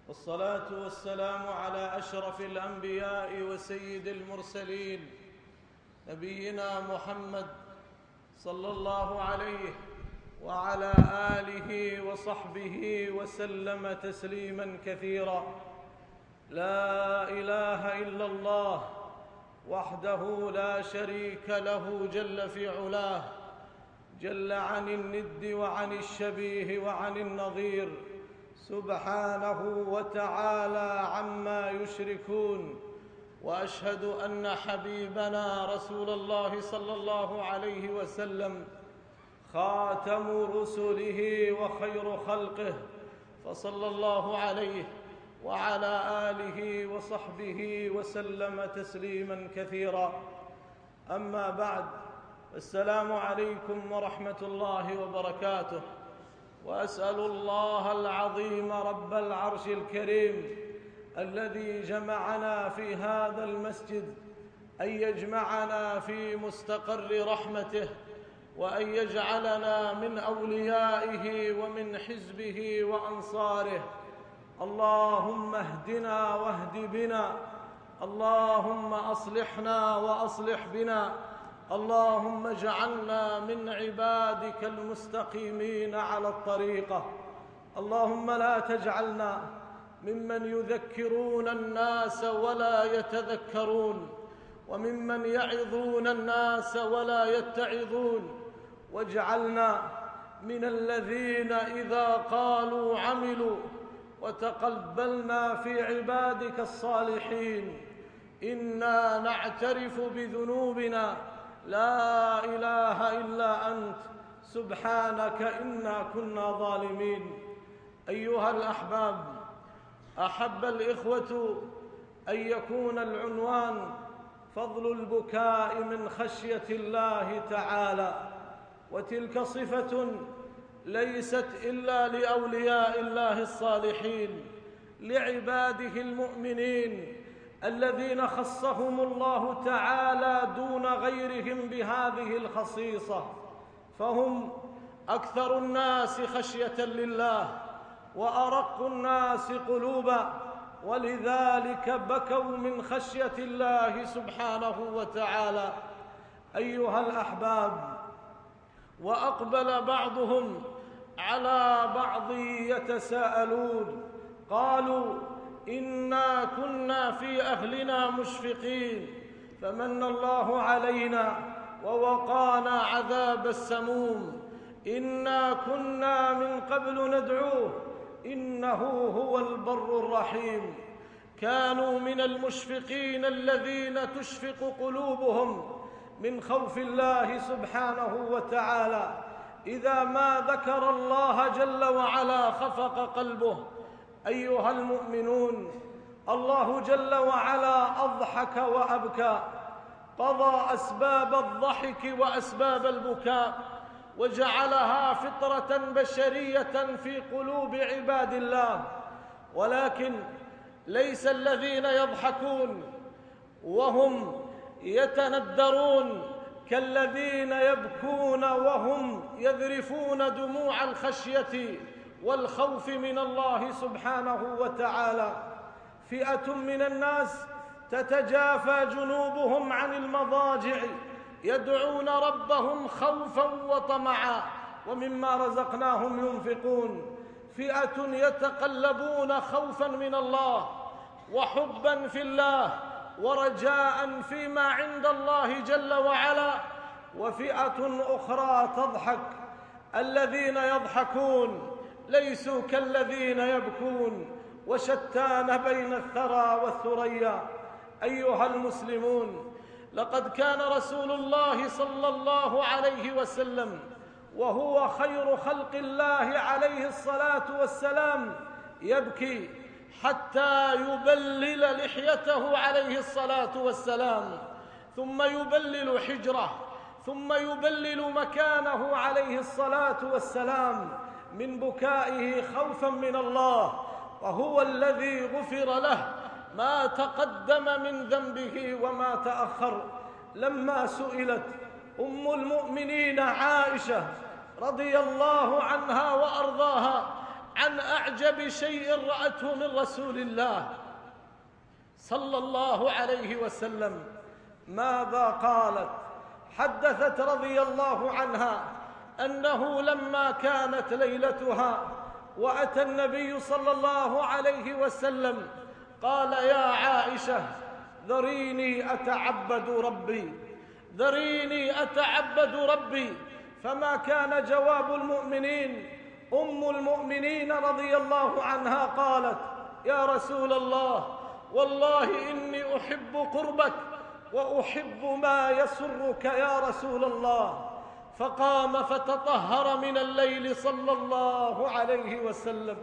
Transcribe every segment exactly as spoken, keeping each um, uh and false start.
والصلاة والسلام على أشرف الأنبياء وسيد المرسلين نبينا محمد صلى الله عليه وعلى آله وصحبه وسلم تسليما كثيرا. لا إله إلا الله وحده لا شريك له جل في علاه، جل عن الند وعن الشبيه وعن النظير، سبحانه وتعالى عما يشركون. وأشهد أن حبيبنا رسول الله صلى الله عليه وسلم خاتم رسله وخير خلقه، فصلى الله عليه وعلى آله وصحبه وسلم تسليما كثيرا. أما بعد، السلام عليكم ورحمة الله وبركاته. وأسأل الله العظيم رب العرش الكريم الذي جمعنا في هذا المسجد أن يجمعنا في مستقر رحمته، وأن يجعلنا من أوليائه ومن حزبه وأنصاره. اللهم اهدنا واهد بنا، اللهم أصلحنا وأصلح بنا، اللهم اجعلنا من عبادك المستقيمين على الطريقة. اللهم لا تجعلنا ممن يذكرون الناس ولا يتذكرون، وممن يعظون الناس ولا يتعظون، واجعلنا من الذين إذا قالوا عملوا، وتقبلنا في عبادك الصالحين. إنا نعترف بذنوبنا، لا إله إلا أنت، سبحانك إنا كنا ظالمين. أيها الأحباب، أحب الإخوة أن يكون العنوان فضل البكاء من خشية الله تعالى، وتلك صفة ليست إلا لأولياء الله الصالحين، لعباده المؤمنين الذين خصهم الله تعالى دون غيرهم بهذه الخصيصة، فهم أكثر الناس خشية لله وأرق الناس قلوبا، ولذلك بكوا من خشية الله سبحانه وتعالى. أيها الأحباب، وأقبل بعضهم على بعض يتساءلون، قالوا: إنا كنا في أهلنا مشفقين فمن الله علينا ووقانا عذاب السموم، إنا كنا من قبل ندعوه إنه هو البر الرحيم. كانوا من المشفقين الذين تشفق قلوبهم من خوف الله سبحانه وتعالى، إذا ما ذكر الله جل وعلا خفق قلبه. أيها المؤمنون، الله جل وعلا أضحك وأبكى، قضى أسباب الضحك وأسباب البكاء، وجعلها فطرة بشرية في قلوب عباد الله. ولكن ليس الذين يضحكون وهم يتندرون كالذين يبكون وهم يذرفون دموع الخشية والخوف من الله سبحانه وتعالى. فئة من الناس تتجافى جنوبهم عن المضاجع يدعون ربهم خوفا وطمعا، ومما رزقناهم ينفقون. فئة يتقلبون خوفا من الله وحبا في الله ورجاء فيما عند الله جل وعلا، وفئة أخرى تضحك. الذين يضحكون ليسوا كالذين يبكون، وشتان بين الثرى والثريا. أيها المسلمون، لقد كان رسول الله صلى الله عليه وسلم وهو خير خلق الله عليه الصلاة والسلام يبكي حتى يبلل لحيته عليه الصلاة والسلام، ثم يبلل حجره، ثم يبلل مكانه عليه الصلاة والسلام من بكائه خوفا من الله، وهو الذي غفر له ما تقدم من ذنبه وما تأخر. لما سئلت أم المؤمنين عائشة رضي الله عنها وأرضاها عن أعجب شيء رأته من رسول الله صلى الله عليه وسلم. ماذا قالت؟ حدثت رضي الله عنها أنه لما كانت ليلتها وأتى النبي صلى الله عليه وسلم قال: يا عائشة ذريني أتعبد ربي، ذريني أتعبد ربي. فما كان جواب المؤمنين. أم المؤمنين رضي الله عنها قالت: يا رسول الله، والله إني أحب قربك وأحب ما يسرك يا رسول الله. فقام فتطهر من الليل صلى الله عليه وسلم،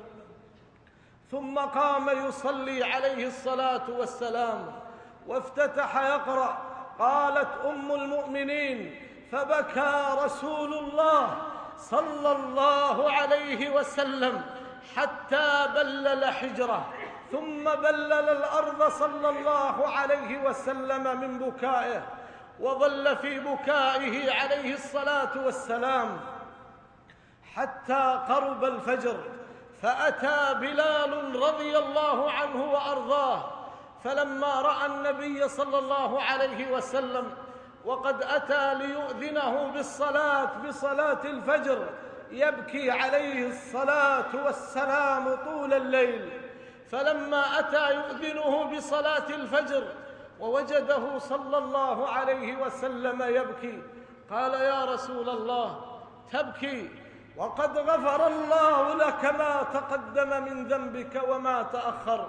ثم قام يصلي عليه الصلاة والسلام وافتتح يقرأ. قالت أم المؤمنين: فبكى رسول الله صلى الله عليه وسلم حتى بلل حجره، ثم بلل الأرض صلى الله عليه وسلم من بكائه، وظل في بكائه عليه الصلاة والسلام حتى قرب الفجر. فأتى بلال رضي الله عنه وأرضاه، فلما رأى النبي صلى الله عليه وسلم وقد أتى ليؤذنه بالصلاة بصلاة الفجر يبكي عليه الصلاة والسلام طول الليل، فلما أتى يؤذنه بصلاة الفجر ووجده صلى الله عليه وسلم يبكي قال: يا رسول الله تبكي وقد غفر الله لك ما تقدم من ذنبك وما تأخر.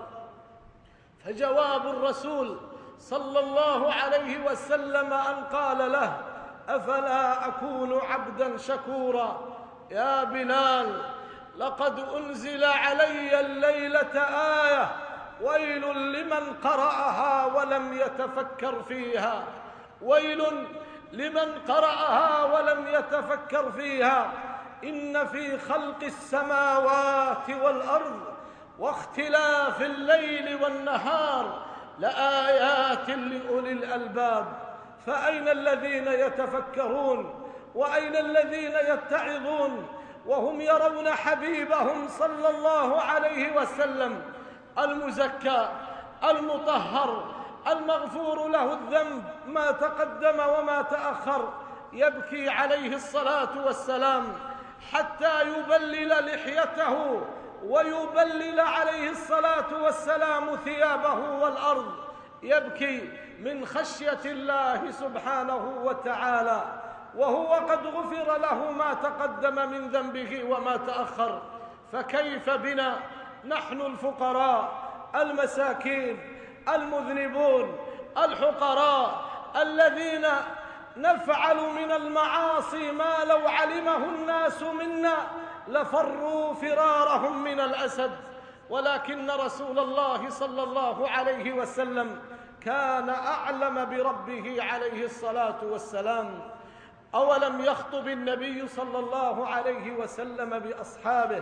فجواب الرسول صلى الله عليه وسلم أن قال له: أفلا أكون عبدا شكورا؟ يا بلال، لقد أنزل علي الليلة آية ويل لمن قرأها ولم يتفكر فيها، ويل لمن قرأها ولم يتفكر فيها. إن في خلق السماوات والأرض واختلاف الليل والنهار لآيات لأولي الألباب. فأين الذين يتفكرون؟ وأين الذين يتعظون وهم يرون حبيبهم صلى الله عليه وسلم المزكى المطهر المغفور له الذنب ما تقدم وما تأخر يبكي عليه الصلاة والسلام حتى يبلل لحيته ويبلل عليه الصلاة والسلام ثيابه والأرض، يبكي من خشية الله سبحانه وتعالى، وهو قد غفر له ما تقدم من ذنبه وما تأخر. فكيف بنا نحن الفقراء المساكين المذنبون الحقراء الذين نفعل من المعاصي ما لو علمه الناس منا لفروا فرارهم من الأسد، ولكن رسول الله صلى الله عليه وسلم كان أعلم بربه عليه الصلاة والسلام. أولم يخطب النبي صلى الله عليه وسلم بأصحابه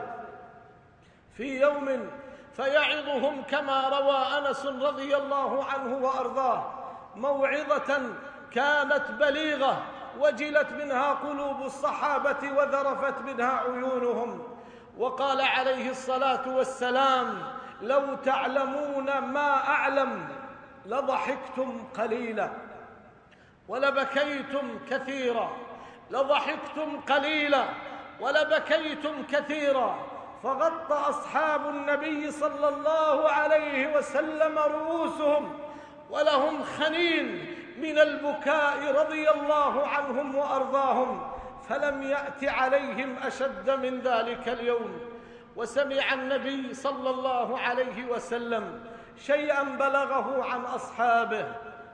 في يوم فيعظهم كما روى أنس رضي الله عنه وأرضاه موعظة كانت بليغة وجلت منها قلوب الصحابة وذرفت منها عيونهم، وقال عليه الصلاة والسلام: لو تعلمون ما أعلم لضحكتم قليلا ولبكيتم كثيرا، لضحكتم قليلا ولبكيتم كثيرا. فغطى أصحاب النبي صلى الله عليه وسلم رؤوسهم ولهم خنين من البكاء رضي الله عنهم وأرضاهم، فلم يأت عليهم أشد من ذلك اليوم. وسمع النبي صلى الله عليه وسلم شيئا بلغه عن أصحابه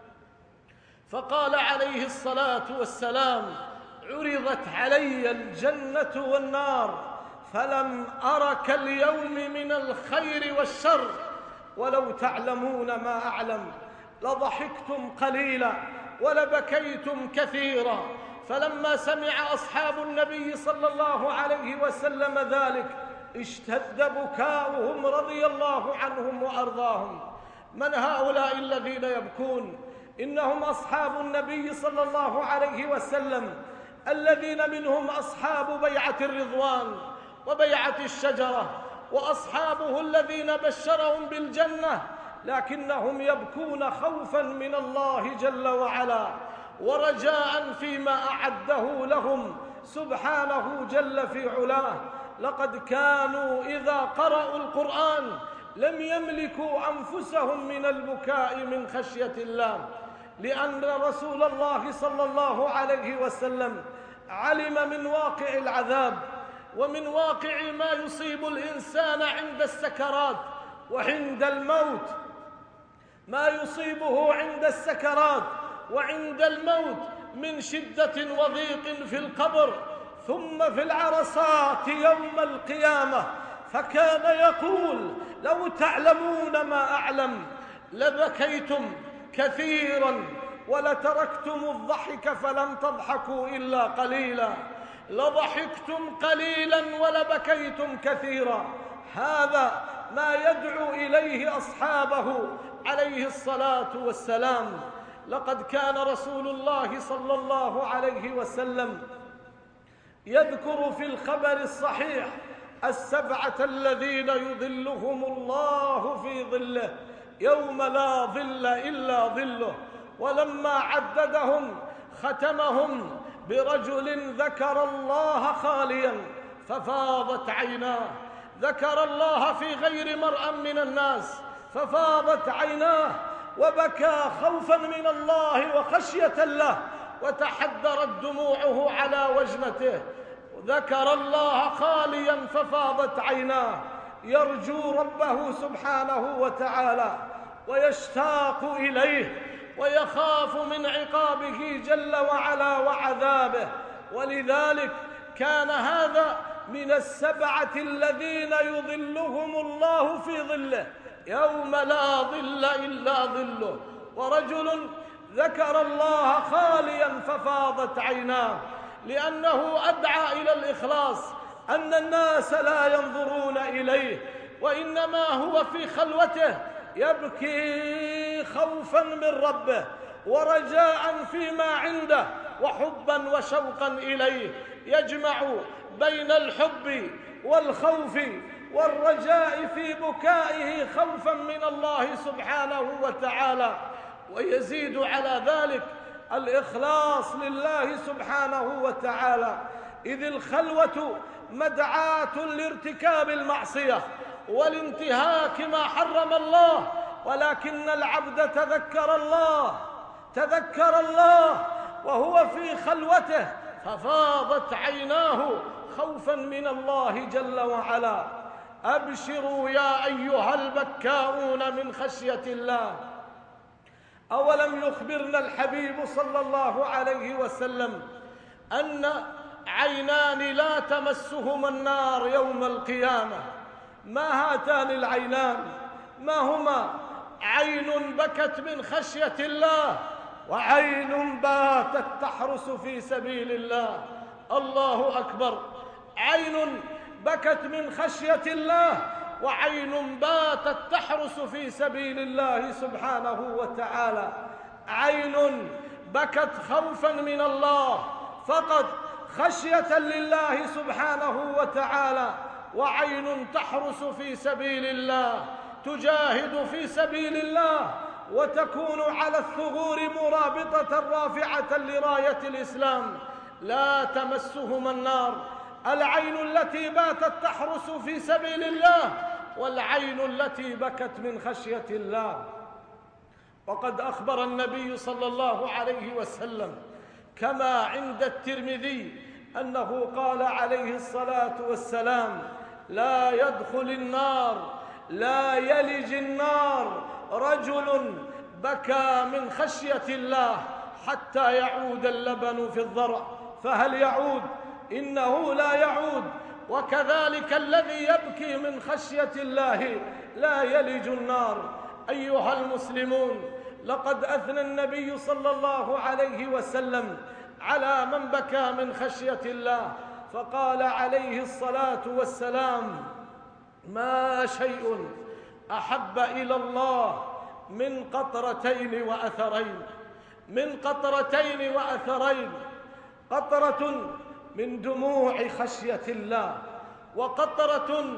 فقال عليه الصلاة والسلام: عرضت علي الجنة والنار فلم أر كاليوم من الخير والشر، ولو تعلمون ما أعلم لضحكتم قليلا ولبكيتم كثيرا. فلما سمع أصحاب النبي صلى الله عليه وسلم ذلك اشتد بكاؤهم رضي الله عنهم وأرضاهم. من هؤلاء الذين يبكون؟ إنهم أصحاب النبي صلى الله عليه وسلم الذين منهم أصحاب بيعة الرضوان وبيعة الشجرة وأصحابه الذين بشرهم بالجنة، لكنهم يبكون خوفا من الله جل وعلا ورجاء فيما أعده لهم سبحانه جل في علاه. لقد كانوا إذا قرأوا القرآن لم يملكوا أنفسهم من البكاء من خشية الله، لأن رسول الله صلى الله عليه وسلم علم من واقع العذاب ومن واقع ما يصيب الإنسان عند السكرات وعند الموت، ما يصيبه عند السكرات وعند الموت من شدة وضيق في القبر ثم في العرصات يوم القيامة. فكان يقول: لو تعلمون ما أعلم لبكيتم كثيرا ولتركتم الضحك فلم تضحكوا إلا قليلا، لضحكتم قليلا ولبكيتم كثيرا. هذا ما يدعو إليه أصحابه عليه الصلاة والسلام. لقد كان رسول الله صلى الله عليه وسلم يذكر في الخبر الصحيح السبعة الذين يظلهم الله في ظله يوم لا ظل إلا ظله، ولما عددهم ختمهم برجل ذكر الله خاليا ففاضت عيناه، ذكر الله في غير مرأى من الناس ففاضت عيناه وبكى خوفا من الله وخشية له وتحدرت دموعه على وجنته. ذكر الله خاليا ففاضت عيناه يرجو ربه سبحانه وتعالى ويشتاق إليه ويخاف من عقابه جل وعلا وعذابه. ولذلك كان هذا من السبعة الذين يظلهم الله في ظله يوم لا ظل إلا ظله. ورجل ذكر الله خاليا ففاضت عيناه، لأنه أدعى إلى الإخلاص، أن الناس لا ينظرون إليه وإنما هو في خلوته يبكي خوفا من ربه ورجاء فيما عنده وحبا وشوقا إليه، يجمع بين الحب والخوف والرجاء في بكائه خوفا من الله سبحانه وتعالى. ويزيد على ذلك الإخلاص لله سبحانه وتعالى، إذ الخلوة مدعاة لارتكاب المعصية والانتهاك ما حرم الله، ولكن العبد تذكر الله تذكر الله وهو في خلوته ففاضت عيناه خوفا من الله جل وعلا. أبشروا يا أيها البكاؤون من خشية الله. أولم يخبرنا الحبيب صلى الله عليه وسلم أن عينان لا تمسهما النار يوم القيامة؟ ما هاتان العينان؟ ما هما؟ عين بكت من خشية الله وعين باتت تحرس في سبيل الله. الله أكبر! عين بكت من خشية الله وعين باتت تحرس في سبيل الله سبحانه وتعالى. عين بكت خوفا من الله فقط خشية لله سبحانه وتعالى، وعين تحرس في سبيل الله تجاهد في سبيل الله وتكون على الثغور مرابطة رافعة لراية الإسلام لا تمسهما النار. العين التي باتت تحرس في سبيل الله والعين التي بكت من خشية الله. وقد أخبر النبي صلى الله عليه وسلم كما عند الترمذي أنه قال عليه الصلاة والسلام: لا يدخل النار لا يلج النار رجل بكى من خشية الله حتى يعود اللبن في الضرع. فهل يعود؟ إنه لا يعود. وكذلك الذي يبكي من خشية الله لا يلج النار. أيها المسلمون، لقد أثنى النبي صلى الله عليه وسلم على من بكى من خشية الله، فقال عليه الصلاة والسلام: ما شيء أحب إلى الله من قطرتين وأثرين من قطرتين وأثرين قطرة من دموع خشية الله، وقطرة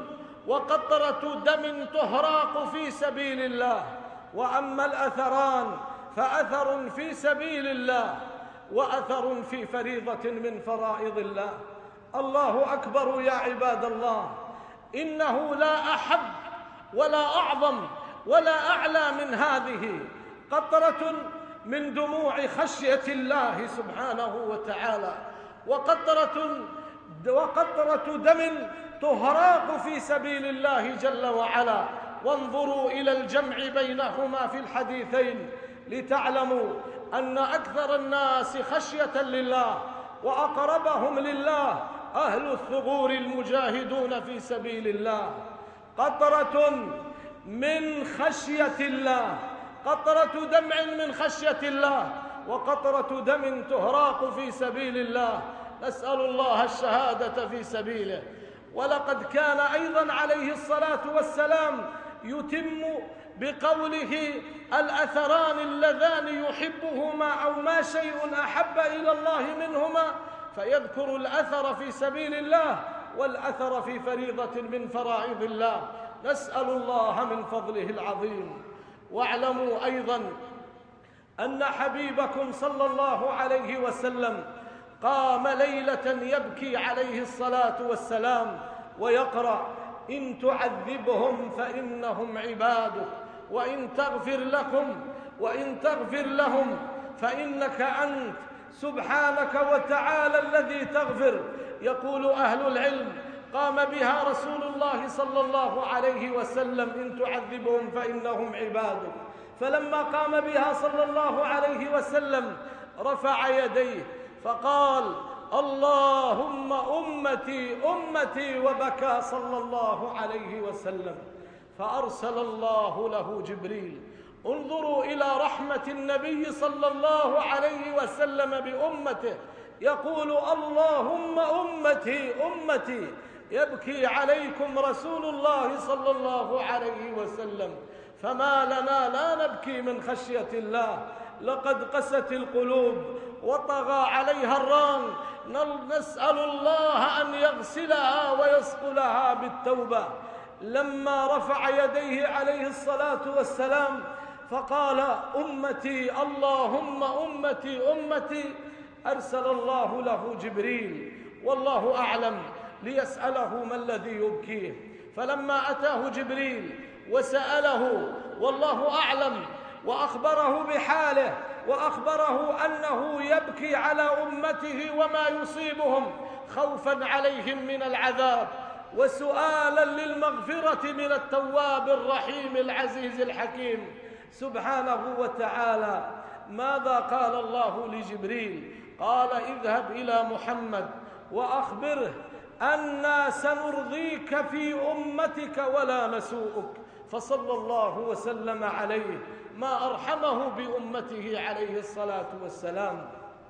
وقطرة دم تهراق في سبيل الله. وأما الأثران فأثر في سبيل الله وأثر في فريضة من فرائض الله. الله أكبر يا عباد الله، إنه لا أحب ولا أعظم ولا أعلى من هذه، قطرة من دموع خشية الله سبحانه وتعالى، وقطرة وقطرة دم تهراق في سبيل الله جل وعلا. وانظروا إلى الجمع بينهما في الحديثين لتعلموا أن أكثر الناس خشية لله وأقربهم لله أهل الثغور المجاهدون في سبيل الله. قطرة من خشية الله، قطرة دمع من خشية الله، وقطرة دم تهراق في سبيل الله. نسأل الله الشهادة في سبيله. ولقد كان أيضا عليه الصلاة والسلام يتم بقوله الأثران اللذان يحبهما أو ما شيء أحب إلى الله منهما، فيذكر الأثر في سبيل الله والأثر في فريضة من فرائض الله. نسأل الله من فضله العظيم. واعلموا أيضا أن حبيبكم صلى الله عليه وسلم قام ليلة يبكي عليه الصلاة والسلام ويقرأ: إن تعذبهم فإنهم عبادك وإن تغفر لكم وإن تغفر لهم فإنك أنت سبحانك وتعالى الذي تغفر. يقول أهل العلم: قام بها رسول الله صلى الله عليه وسلم إن تعذبهم فإنهم عبادك، فلما قام بها صلى الله عليه وسلم رفع يديه فقال: اللهم أمتي أمتي، وبكى صلى الله عليه وسلم، فأرسل الله له جبريل. انظروا إلى رحمة النبي صلى الله عليه وسلم بأمته، يقول: اللهم أمتي أمتي، يبكي عليكم رسول الله صلى الله عليه وسلم. فما لنا لا نبكي من خشية الله؟ لقد قست القلوب وطغى عليها الران. نسأل الله أن يغسلها ويصقلها بالتوبة. لما رفع يديه عليه الصلاة والسلام فقال: أمتي اللهم أمتي أمتي، أرسل الله له جبريل والله أعلم ليسأله ما الذي يبكيه. فلما أتاه جبريل وسأله والله أعلم وأخبره بحاله وأخبره أنه يبكي على أمته وما يصيبهم خوفا عليهم من العذاب وسؤالا للمغفرة من التواب الرحيم العزيز الحكيم سبحانه وتعالى، ماذا قال الله لجبريل؟ قال: اذهب إلى محمد وأخبره أنا سنرضيك في أمتك ولا نسوءك. فصلى الله وسلم عليه، ما أرحمه بأمته عليه الصلاة والسلام.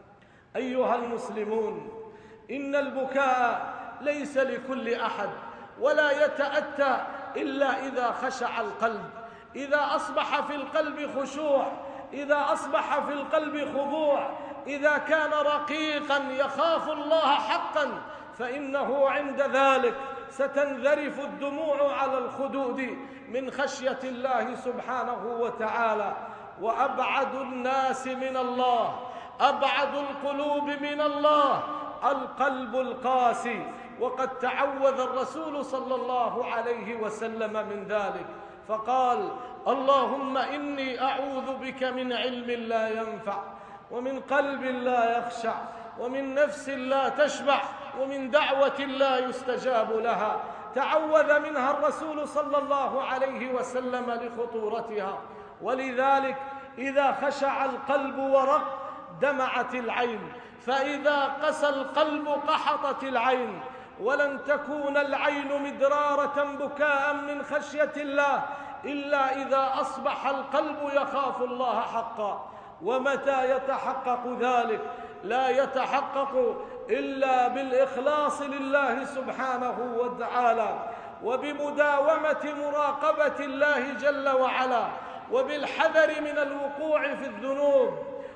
أيها المسلمون، إن البكاء ليس لكل أحد ولا يتأتى إلا إذا خشع القلب، إذا أصبح في القلب خشوع، إذا أصبح في القلب خضوع، إذا كان رقيقا يخاف الله حقا، فإنه عند ذلك ستنذرف الدموع على الخدود من خشية الله سبحانه وتعالى. وأبعد الناس من الله، أبعد القلوب من الله القلب القاسي، وقد تعوذ الرسول صلى الله عليه وسلم من ذلك فقال: اللهم إني أعوذ بك من علم لا ينفع ومن قلب لا يخشع ومن نفس لا تشبع ومن دعوة لا يستجاب لها. تعوذ منها الرسول صلى الله عليه وسلم لخطورتها. ولذلك إذا خشع القلب ورق دمعت العين، فإذا قسى القلب قحطت العين. ولن تكون العين مدرارة بكاء من خشية الله إلا إذا أصبح القلب يخاف الله حقا. ومتى يتحقق ذلك؟ لا يتحقق إلا بالإخلاص لله سبحانه وتعالى، وبمداومة مراقبة الله جل وعلا، وبالحذر من الوقوع في الذنوب،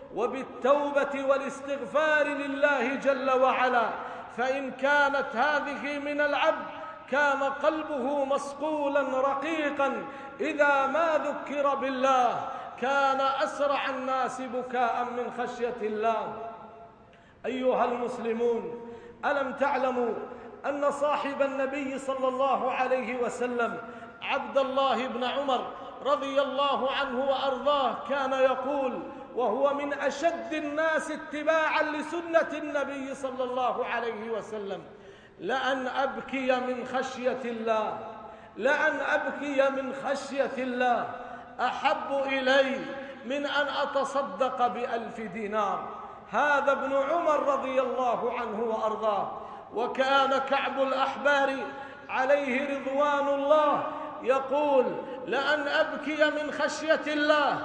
وبالتوبة والاستغفار لله جل وعلا. فإن كانت هذه من العبد كان قلبه مصقولا رقيقا إذا ما ذكر بالله كان أسرع الناس بكاء من خشية الله. أيها المسلمون، ألم تعلموا أن صاحب النبي صلى الله عليه وسلم عبد الله بن عمر رضي الله عنه وأرضاه كان يقول، وهو من أشد الناس اتباعا لسنة النبي صلى الله عليه وسلم: لأن أبكي من خشية الله لأن أبكي من خشية الله أحب إلي من أن أتصدق بألف دينار. هذا ابن عمر رضي الله عنه وأرضاه. وكان كعب الأحبار عليه رضوان الله يقول: لأن أبكي من خشية الله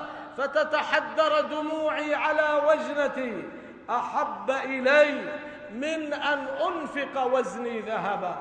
فتتحدر دموعي على وجنتي أحب إلي من أن أنفق وزني ذهبا.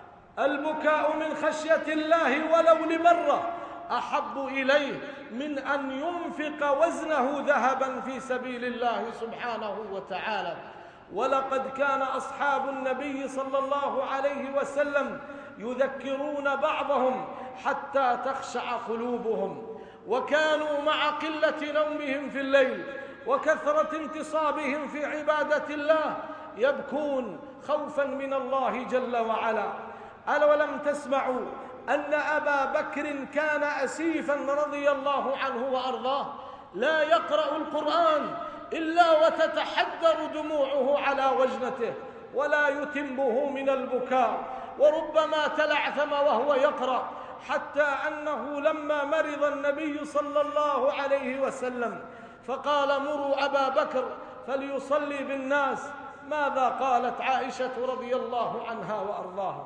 البكاء من خشية الله ولو لمرة أحب إليه من أن ينفق وزنه ذهبا في سبيل الله سبحانه وتعالى. ولقد كان أصحاب النبي صلى الله عليه وسلم يذكرون بعضهم حتى تخشع قلوبهم، وكانوا مع قلة نومهم في الليل وكثرة انتصابهم في عبادة الله يبكون خوفا من الله جل وعلا. ألم تسمعوا أن أبا بكر كان أسيفا رضي الله عنه وأرضاه لا يقرأ القرآن إلا وتتحدر دموعه على وجنته ولا يتمه من البكاء، وربما تلعثم وهو يقرأ، حتى أنه لما مرض النبي صلى الله عليه وسلم فقال: مروا أبا بكر فليصلي بالناس. ماذا قالت عائشة رضي الله عنها وأرضاها؟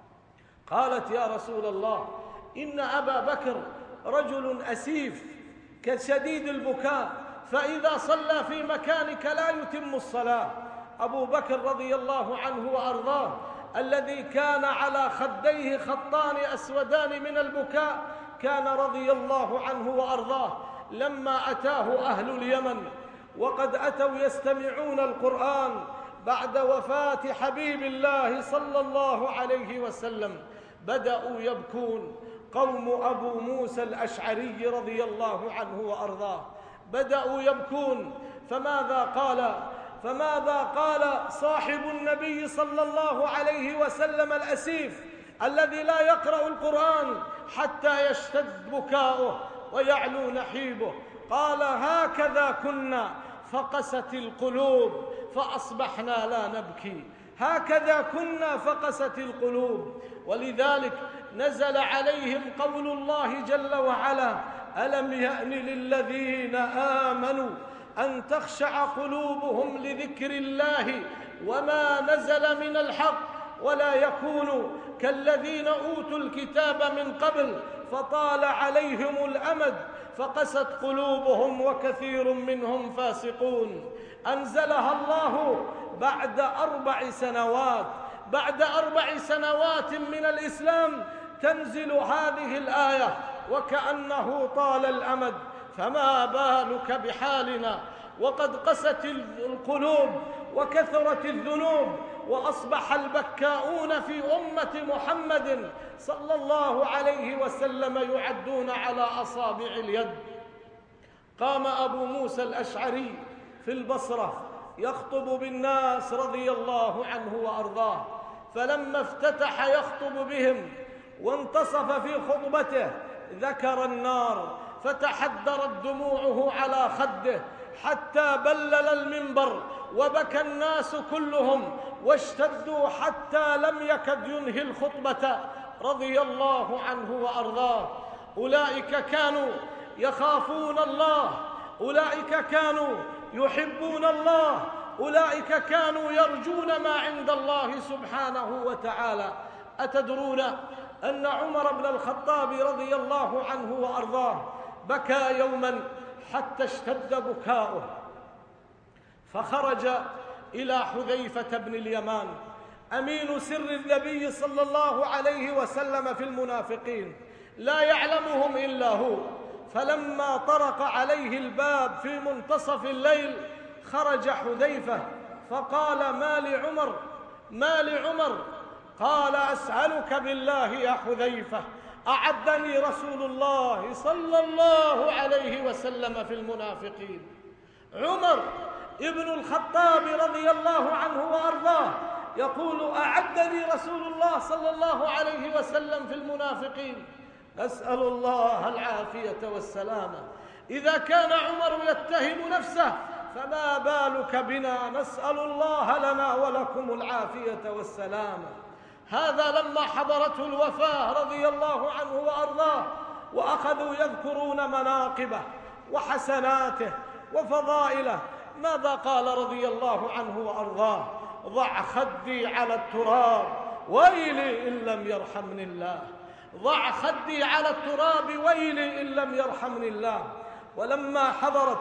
قالت: يا رسول الله، إن أبا بكر رجل أسيف كشديد البكاء، فإذا صلى في مكانك لا يتم الصلاة. أبو بكر رضي الله عنه وأرضاه الذي كان على خديه خطان أسودان من البكاء كان رضي الله عنه وأرضاه لما أتاه أهل اليمن وقد أتوا يستمعون القرآن بعد وفاة حبيب الله صلى الله عليه وسلم بدأوا يبكون. قوم أبو موسى الأشعري رضي الله عنه وأرضاه بدأوا يبكون. فماذا قال فماذا قال صاحب النبي صلى الله عليه وسلم الأسيف الذي لا يقرأ القرآن حتى يشتد بكاؤه ويعلو نحيبه؟ قال: هكذا كنا فقست القلوب فأصبحنا لا نبكي. هكذا كنا فقست القلوب. ولذلك نزل عليهم قول الله جل وعلا: ألم يأن للذين آمنوا أن تخشع قلوبهم لذكر الله وما نزل من الحق ولا يكونوا كالذين أوتوا الكتاب من قبل فطال عليهم الأمد فقست قلوبهم وكثير منهم فاسقون. أنزلها الله بعد أربع سنوات بعد أربع سنوات من الإسلام تنزل هذه الآية وكأنه طال الأمد. فما بالك بحالنا وقد قست القلوب وكثرت الذنوب وأصبح البكاؤون في أمة محمد صلى الله عليه وسلم يعدون على أصابع اليد. قام أبو موسى الأشعري في البصرة يخطب بالناس رضي الله عنه وأرضاه، فلما افتتح يخطب بهم وانتصف في خطبته ذكر النار فتحدرت دموعه على خده حتى بلل المنبر وبكى الناس كلهم واشتدوا حتى لم يكد ينهي الخطبة رضي الله عنه وأرضاه. أولئك كانوا يخافون الله، أولئك كانوا يحبون الله، أولئك كانوا يرجون ما عند الله سبحانه وتعالى. أتدرون أن عمر بن الخطاب رضي الله عنه وأرضاه بكى يوما حتى اشتد بكاؤه، فخرج إلى حذيفة بن اليمان أمين سر النبي صلى الله عليه وسلم في المنافقين لا يعلمهم إلا هو، فلما طرق عليه الباب في منتصف الليل خرج حذيفة فقال: ما لعمر ما لعمر قال: أسألك بالله يا حذيفة، أعدني رسول الله صلى الله عليه وسلم في المنافقين. عمر ابن الخطاب رضي الله عنه وأرضاه يقول: أعدني رسول الله صلى الله عليه وسلم في المنافقين. نسأل الله العافية والسلامة. إذا كان عمر يتهم نفسه فما بالك بنا؟ نسأل الله لنا ولكم العافية والسلامة. هذا لما حضرته الوفاة رضي الله عنه وأرضاه وأخذوا يذكرون مناقبه وحسناته وفضائله، ماذا قال رضي الله عنه وأرضاه؟ ضع خدي على التراب ويلي إن لم يرحمني الله. ضع خدي على التراب ويلي إن لم يرحمني الله. ولما حضرت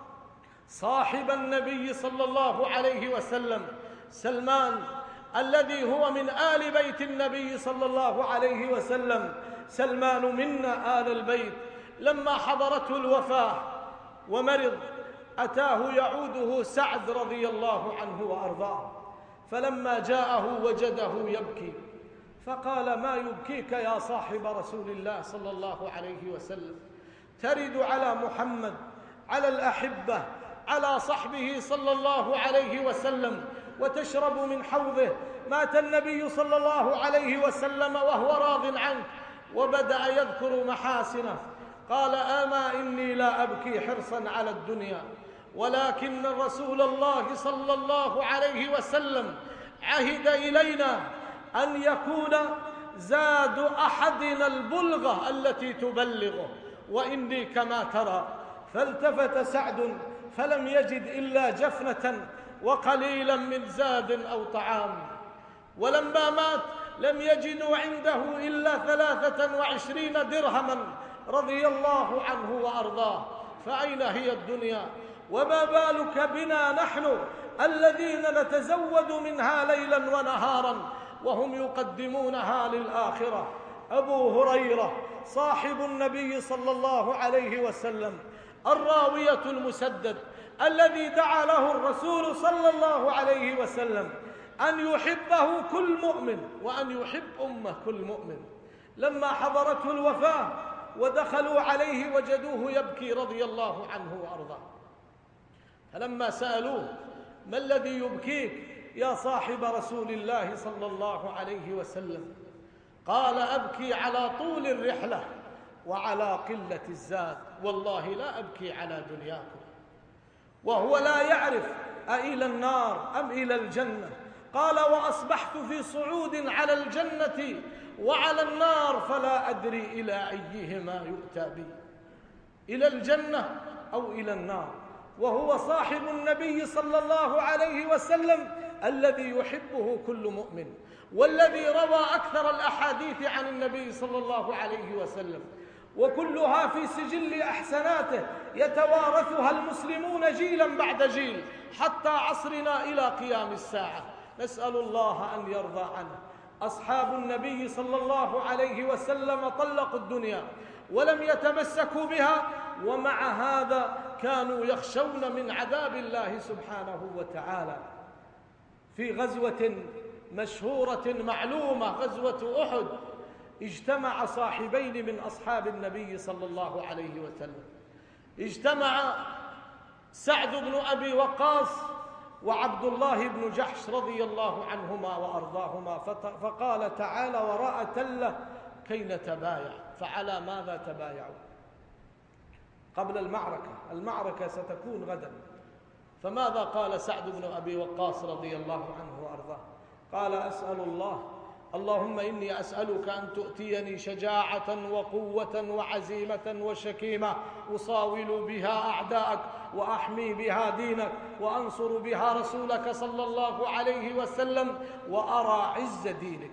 صاحب النبي صلى الله عليه وسلم سلمان الذي هو من آل بيت النبي صلى الله عليه وسلم، سلمان منا آل البيت، لما حضرته الوفاة ومرض أتاه يعوده سعد رضي الله عنه وأرضاه، فلما جاءه وجده يبكي فقال: ما يبكيك يا صاحب رسول الله صلى الله عليه وسلم؟ ترد على محمد، على الأحبة، على صحبه صلى الله عليه وسلم، وتشرب من حوضه. مات النبي صلى الله عليه وسلم وهو راض عنك، وبدأ يذكر محاسنه. قال: أما إني لا أبكي حرصا على الدنيا، ولكن رسول الله صلى الله عليه وسلم عهد إلينا أن يكون زاد أحدنا البلغة التي تبلغه، وإني كما ترى. فالتفت سعد فلم يجد إلا جفنة وقليلا من زاد أو طعام. ولما مات لم يجدوا عنده إلا ثلاثة وعشرين درهما رضي الله عنه وأرضاه. فأين هي الدنيا؟ وما بالك بنا نحن الذين نتزود منها ليلا ونهارا وهم يقدمونها للآخرة. أبو هريرة صاحب النبي صلى الله عليه وسلم الراوية المسدد الذي دعا له الرسول صلى الله عليه وسلم أن يحبه كل مؤمن وأن يحب أمه كل مؤمن، لما حضرته الوفاة ودخلوا عليه وجدوه يبكي رضي الله عنه وأرضاه. فلما سألوه: ما الذي يبكيك يا صاحب رسول الله صلى الله عليه وسلم؟ قال: أبكي على طول الرحلة وعلى قلة الزاد، والله لا أبكي على دنياكم. وهو لا يعرف أإلى النار أم إلى الجنة. قال: وأصبحت في صعود على الجنة وعلى النار فلا أدري إلى أيهما يؤتى بي، إلى الجنة أو إلى النار، وهو صاحب النبي صلى الله عليه وسلم الذي يحبه كل مؤمن، والذي روى أكثر الأحاديث عن النبي صلى الله عليه وسلم، وكلها في سجل أحسناته يتوارثها المسلمون جيلا بعد جيل حتى عصرنا إلى قيام الساعة. نسأل الله أن يرضى عنه. أصحاب النبي صلى الله عليه وسلم طلقوا الدنيا ولم يتمسكوا بها، ومع هذا كانوا يخشون من عذاب الله سبحانه وتعالى. في غزوة مشهورة معلومة، غزوة أحد، اجتمع صاحبين من أصحاب النبي صلى الله عليه وسلم. اجتمع سعد بن أبي وقاص وعبد الله بن جحش رضي الله عنهما وأرضاهما، فقال تعالى: وراء تلة كي نتبايع. فعلى ماذا تبايعوا؟ قبل المعركة، المعركة ستكون غدا. فماذا قال سعد بن أبي وقاص رضي الله عنه وأرضاه؟ قال: أسأل الله اللهم إني أسألك أن تؤتيني شجاعة وقوة وعزيمة وشكيمة أصاول بها أعداءك وأحمي بها دينك وأنصر بها رسولك صلى الله عليه وسلم وأرى عز دينك.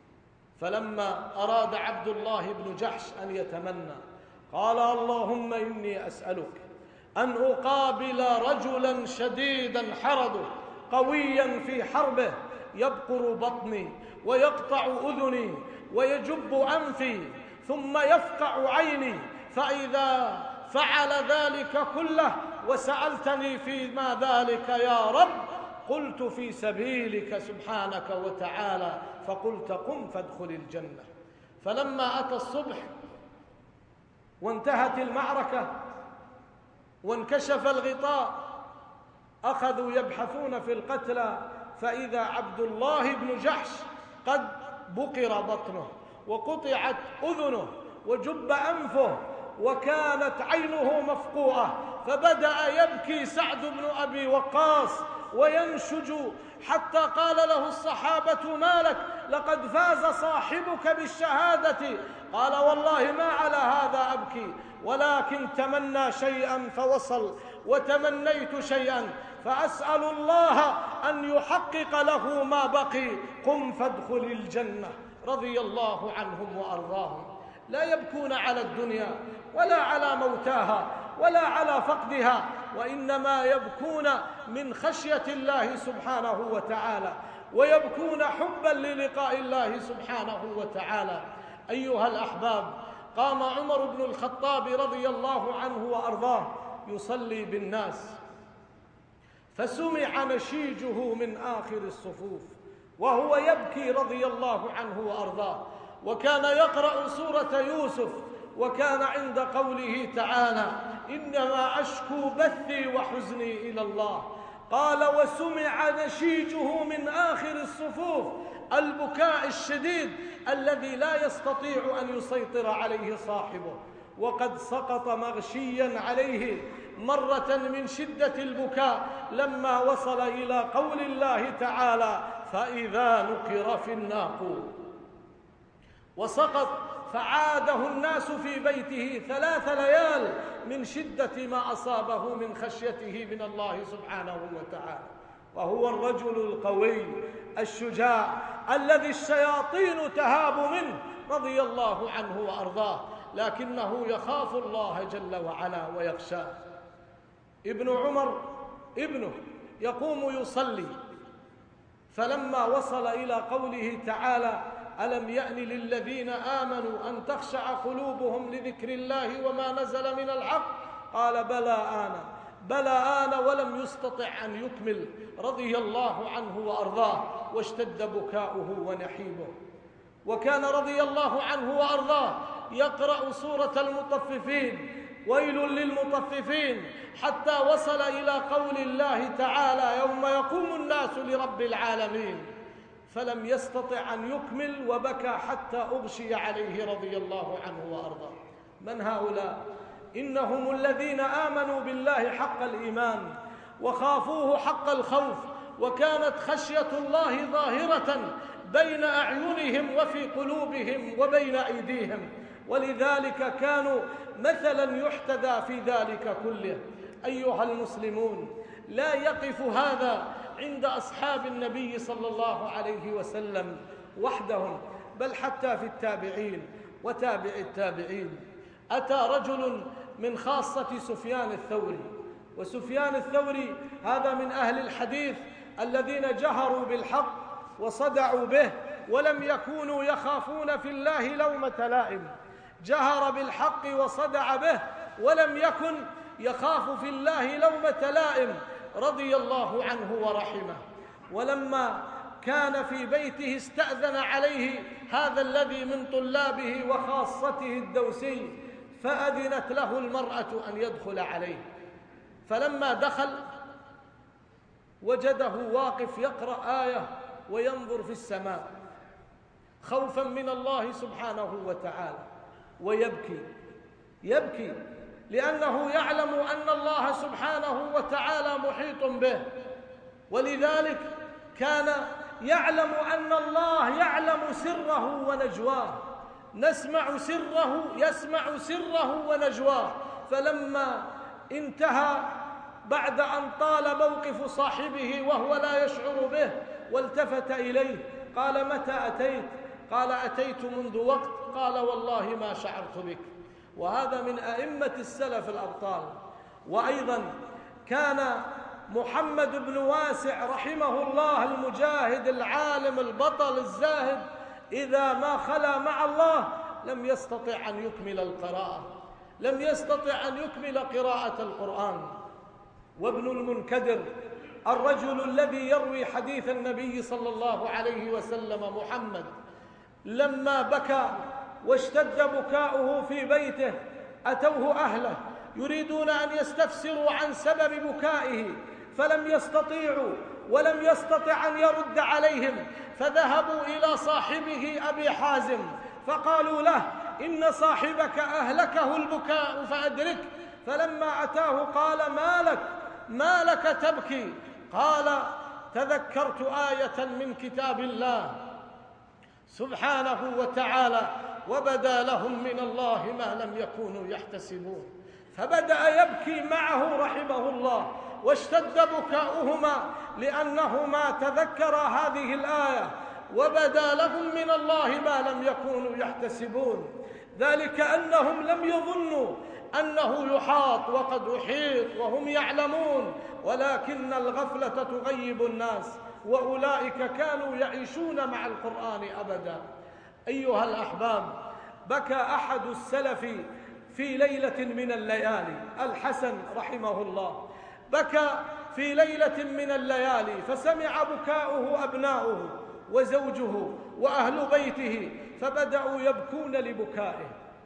فلما أراد عبد الله بن جحش أن يتمنى قال: اللهم إني أسألك أن أقابل رجلا شديدا حرده قويا في حربه يبقر بطني ويقطع أذني ويجب أنفي ثم يفقع عيني، فإذا فعل ذلك كله وسألتني فيما ذلك يا رب قلت في سبيلك سبحانك وتعالى، فقلت قم فادخل الجنة. فلما أتى الصبح وانتهت المعركة وانكشف الغطاء أخذوا يبحثون في القتلى، فإذا عبد الله بن جحش قد بقر بطنه وقطعت أذنه وجب أنفه وكانت عينه مفقوعة، فبدأ يبكي سعد بن أبي وقاص وينشج حتى قال له الصحابة: ما لك؟ لقد فاز صاحبك بالشهادة. قال: والله ما على هذا أبكي، ولكن تمنى شيئا فوصل وتمنيت شيئا فأسأل الله أن يحقق له ما بقي. قم فادخل الجنة. رضي الله عنهم وأرضاهم. لا يبكون على الدنيا ولا على موتاها ولا على فقدها، وإنما يبكون من خشية الله سبحانه وتعالى، ويبكون حبا للقاء الله سبحانه وتعالى. أيها الأحباب، قام عمر بن الخطاب رضي الله عنه وأرضاه يصلي بالناس، فسمع نشيجه من آخر الصفوف وهو يبكي رضي الله عنه وأرضاه، وكان يقرأ سورة يوسف، وكان عند قوله تعالى: إنما أشكو بثي وحزني إلى الله. قال: وسمع نشيجه من آخر الصفوف، البكاء الشديد الذي لا يستطيع أن يسيطر عليه صاحبه، وقد سقط مغشيا عليه مرة من شدة البكاء لما وصل إلى قول الله تعالى: فإذا نقر في الناقور، وسقط فعاده الناس في بيته ثلاث ليال من شدة ما أصابه من خشيته من الله سبحانه وتعالى. وهو الرجل القوي الشجاع الذي الشياطين تهاب منه رضي الله عنه وأرضاه، لكنه يخاف الله جل وعلا ويخشاه. ابن عمر ابنه يقوم يصلي، فلما وصل إلى قوله تعالى: ألم يأن للذين آمنوا أن تخشع قلوبهم لذكر الله وما نزل من الحق، قال: بلى آنا بلى آنا، ولم يستطع أن يكمل رضي الله عنه وأرضاه، واشتد بكاؤه ونحيبه. وكان رضي الله عنه وأرضاه يقرأ سورة المطففين: ويل للمطففين، حتى وصل إلى قول الله تعالى: يوم يقوم الناس لرب العالمين، فلم يستطع أن يكمل وبكى حتى أغشي عليه رضي الله عنه وأرضاه. من هؤلاء؟ إنهم الذين آمنوا بالله حق الإيمان وخافوه حق الخوف، وكانت خشية الله ظاهرة بين أعينهم وفي قلوبهم وبين أيديهم، ولذلك كانوا مثلا يحتذى في ذلك كله. أيها المسلمون، لا يقف هذا عند أصحاب النبي صلى الله عليه وسلم وحدهم، بل حتى في التابعين وتابع التابعين. أتى رجل من خاصة سفيان الثوري، وسفيان الثوري هذا من أهل الحديث الذين جهروا بالحق وصدعوا به، ولم يكونوا يخافون في الله لومة لائم. جهر بالحق وصدع به ولم يكن يخاف في الله لومة لائم رضي الله عنه ورحمه. ولما كان في بيته استأذن عليه هذا الذي من طلابه وخاصته الدوسي، فأذنت له المرأة أن يدخل عليه، فلما دخل وجده واقف يقرأ آية وينظر في السماء خوفا من الله سبحانه وتعالى، ويبكي يبكي لأنه يعلم أن الله سبحانه وتعالى محيط به، ولذلك كان يعلم أن الله يعلم سره ونجواه، نسمع سره يسمع سره ونجواه. فلما انتهى بعد أن طال موقف صاحبه وهو لا يشعر به والتفت إليه قال: متى أتيت؟ قال: أتيت منذ وقت. قال: والله ما شعرت بك. وهذا من أئمة السلف الأبطال. وأيضا كان محمد بن واسع رحمه الله المجاهد العالم البطل الزاهد، إذا ما خلا مع الله لم يستطع أن يكمل القراءة، لم يستطع أن يكمل قراءة القرآن. وابن المنكدر الرجل الذي يروي حديث النبي صلى الله عليه وسلم محمد لما بكى واشتد بكاؤه في بيته أتوه أهله يريدون أن يستفسروا عن سبب بكائه فلم يستطيعوا ولم يستطع أن يرد عليهم، فذهبوا إلى صاحبه أبي حازم فقالوا له إن صاحبك أهلكه البكاء فأدرك. فلما أتاه قال ما لك ما لك تبكي؟ قال تذكرت آية من كتاب الله سبحانه وتعالى وبدا لهم من الله ما لم يكونوا يحتسبون. فبدأ يبكي معه رحمه الله واشتد بكاؤهما لأنهما تذكرا هذه الآية وبدا لهم من الله ما لم يكونوا يحتسبون، ذلك أنهم لم يظنوا أنه يحاط وقد أحيط وهم يعلمون، ولكن الغفلة تغيب الناس، وأولئك كانوا يعيشون مع القرآن أبدا. أيها الأحباب، بكى أحد السلف في ليلة من الليالي، الحسن رحمه الله بكى في ليلة من الليالي فسمع بكاؤه أبناؤه وزوجه وأهل بيته فبدأوا يبكون لبكائه،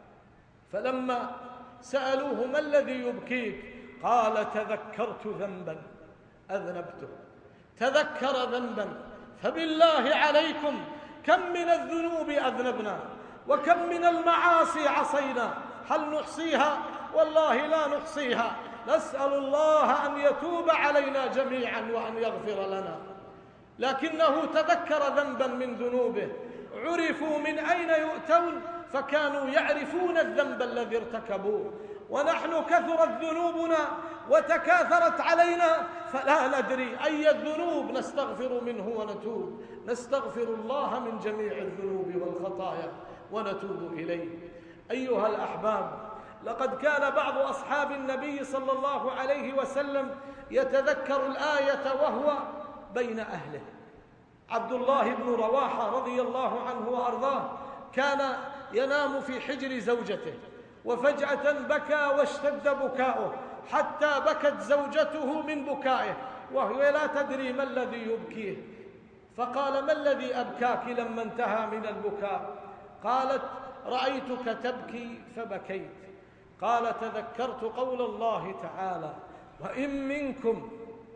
فلما سألوه ما الذي يبكيك؟ قال تذكرت ذنبا أذنبته. تذكر ذنبا، فبالله عليكم كم من الذنوب أذنبنا وكم من المعاصي عصينا، هل نحصيها؟ والله لا نحصيها. نسأل الله أن يتوب علينا جميعا وأن يغفر لنا. لكنه تذكر ذنبا من ذنوبه، عرفوا من أين يؤتون فكانوا يعرفون الذنب الذي ارتكبوه، ونحن كثرت ذنوبنا وتكاثرت علينا فلا ندري أي الذنوب نستغفر منه ونتوب. نستغفر الله من جميع الذنوب والخطايا ونتوب إليه. أيها الأحباب، لقد كان بعض أصحاب النبي صلى الله عليه وسلم يتذكر الآية وهو بين أهله. عبد الله بن رواحة رضي الله عنه وأرضاه كان ينام في حجر زوجته، وفجأة بكى واشتد بكاؤه حتى بكت زوجته من بكائه وهي لا تدري ما الذي يبكيه، فقال ما الذي أبكاك لما انتهى من البكاء؟ قالت رأيتك تبكي فبكيت. قال تذكرت قول الله تعالى وإن منكم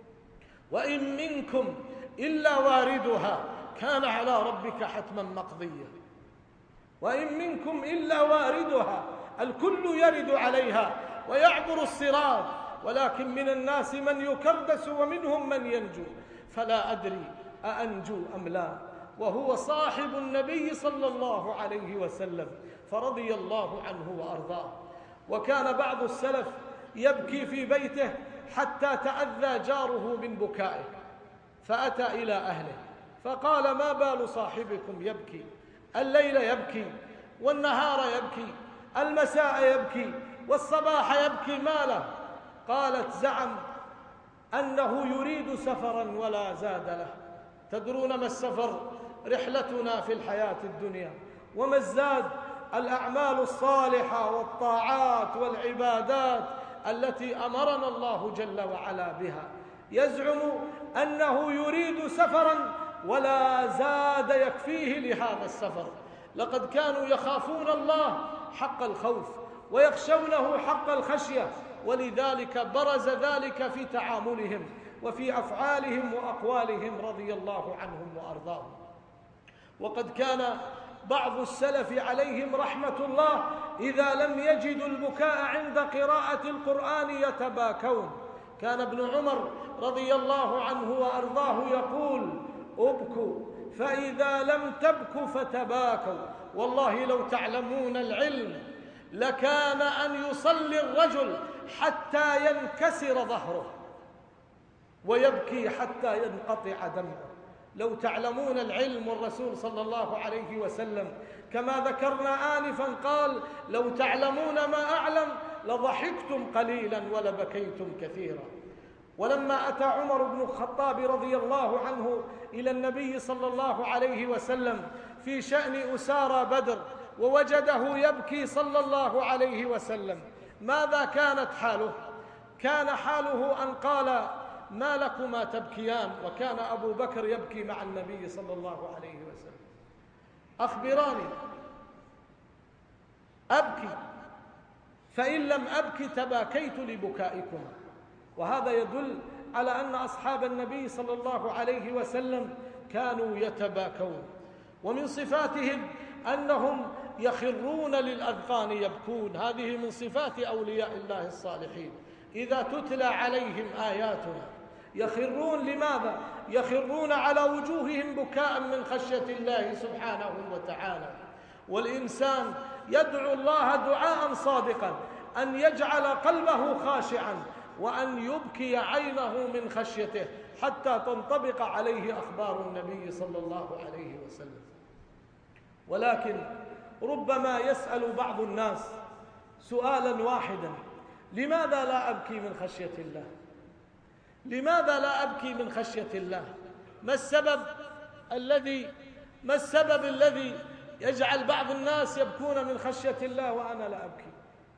وإن منكم إلا واردها كان على ربك حتما مقضيا. وإن منكم إلا واردها، الكل يرد عليها ويعبر الصراط، ولكن من الناس من يكردس ومنهم من ينجو، فلا أدري أأنجو أم لا، وهو صاحب النبي صلى الله عليه وسلم فرضي الله عنه وأرضاه. وكان بعض السلف يبكي في بيته حتى تأذى جاره من بكائه، فأتى إلى أهله فقال ما بال صاحبكم يبكي؟ الليل يبكي والنهار يبكي، المساء يبكي والصباح يبكي، ما له؟ قالت زعم أنه يريد سفرا ولا زاد له. تدرون ما السفر؟ رحلتنا في الحياة الدنيا، وما الزاد؟ الأعمال الصالحة والطاعات والعبادات التي أمرنا الله جل وعلا بها. يزعم أنه يريد سفرا ولا زاد يكفيه لهذا السفر. لقد كانوا يخافون الله حق الخوف ويخشونه حق الخشية، ولذلك برز ذلك في تعاملهم وفي أفعالهم وأقوالهم رضي الله عنهم وأرضاهم. وقد كان بعض السلف عليهم رحمة الله إذا لم يجدوا البكاء عند قراءة القرآن يتباكون. كان ابن عمر رضي الله عنه وأرضاه يقول ابكوا فإذا لم تبكوا فتباكوا، والله لو تعلمون العلم لكان أن يصلي الرجل حتى ينكسر ظهره ويبكي حتى ينقطع دمعه. لو تعلمون العلم، والرسول صلى الله عليه وسلم كما ذكرنا آنفا قال لو تعلمون ما أعلم لضحكتم قليلا ولبكيتم كثيرا. ولما أتى عمر بن الخطاب رضي الله عنه إلى النبي صلى الله عليه وسلم في شأن أسارى بدر ووجده يبكي صلى الله عليه وسلم، ماذا كانت حاله؟ كان حاله أن قال ما لكما تبكيان؟ وكان أبو بكر يبكي مع النبي صلى الله عليه وسلم. أخبراني. أبكي، فإن لم أبكي تباكيت لبكائكما. وهذا يدل على أن أصحاب النبي صلى الله عليه وسلم كانوا يتباكون. ومن صفاتهم أنهم يخرون للأذقان يبكون. هذه من صفات أولياء الله الصالحين. إذا تتلى عليهم آياتنا يخرون. لماذا؟ يخرون على وجوههم بكاء من خشية الله سبحانه وتعالى. والإنسان يدعو الله دعاء صادقا أن يجعل قلبه خاشعا وأن يبكي عينه من خشيته حتى تنطبق عليه أخبار النبي صلى الله عليه وسلم. ولكن ربما يسأل بعض الناس سؤالا واحدا: لماذا لا أبكي من خشية الله؟ لماذا لا أبكي من خشية الله؟ ما السبب الذي ما السبب الذي يجعل بعض الناس يبكون من خشية الله وأنا لا أبكي؟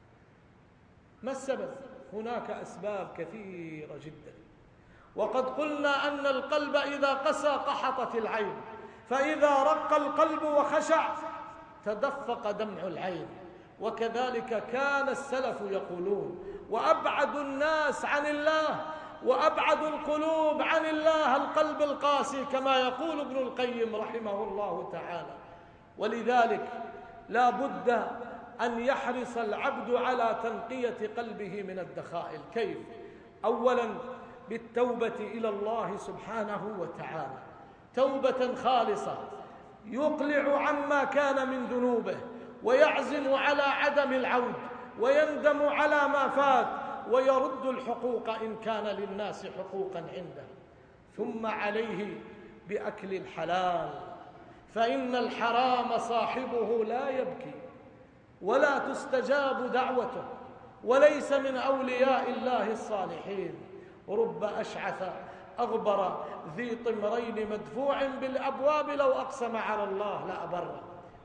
ما السبب؟ هناك أسباب كثيرة جدا. وقد قلنا أن القلب إذا قسى قحطت العين، فإذا رق القلب وخشع تدفق دمع العين. وكذلك كان السلف يقولون: وأبعد الناس عن الله وأبعد القلوب عن الله القلب القاسي، كما يقول ابن القيم رحمه الله تعالى. ولذلك لا بد أن يحرص العبد على تنقية قلبه من الدخائل. كيف؟ أولا بالتوبة إلى الله سبحانه وتعالى، توبة خالصة يقلع عما كان من ذنوبه ويعزم على عدم العود ويندم على ما فات ويرد الحقوق إن كان للناس حقوقا عنده. ثم عليه بأكل الحلال، فإن الحرام صاحبه لا يبكي ولا تستجاب دعوته وليس من أولياء الله الصالحين. رب أشعث أغبر ذي طمرين مدفوع بالأبواب لو أقسم على الله لأبره.